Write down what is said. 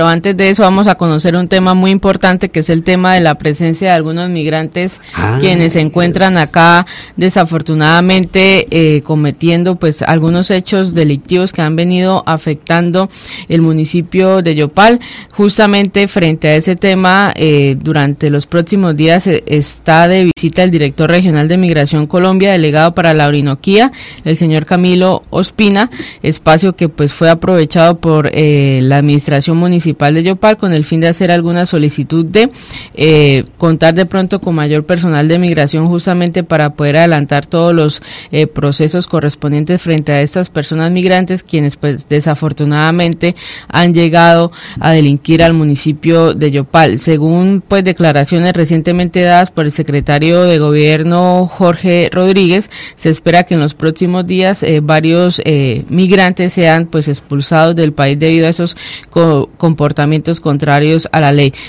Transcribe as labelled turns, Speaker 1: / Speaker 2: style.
Speaker 1: Pero antes de eso vamos a conocer un tema muy importante, que es el tema de la presencia de algunos migrantes quienes se encuentran acá desafortunadamente cometiendo pues algunos hechos delictivos que han venido afectando el municipio de Yopal. Justamente frente a ese tema, durante los próximos días está de visita el director regional de Migración Colombia, delegado para la Orinoquía, el señor Camilo Ospina, espacio que pues fue aprovechado por la administración municipal de Yopal con el fin de hacer alguna solicitud de contar de pronto con mayor personal de migración, justamente para poder adelantar todos los procesos correspondientes frente a estas personas migrantes quienes pues desafortunadamente han llegado a delinquir al municipio de Yopal. Según pues declaraciones recientemente dadas por el secretario de Gobierno Jorge Rodríguez, se espera que en los próximos días varios migrantes sean pues expulsados del país debido a esos comportamientos contrarios a la ley.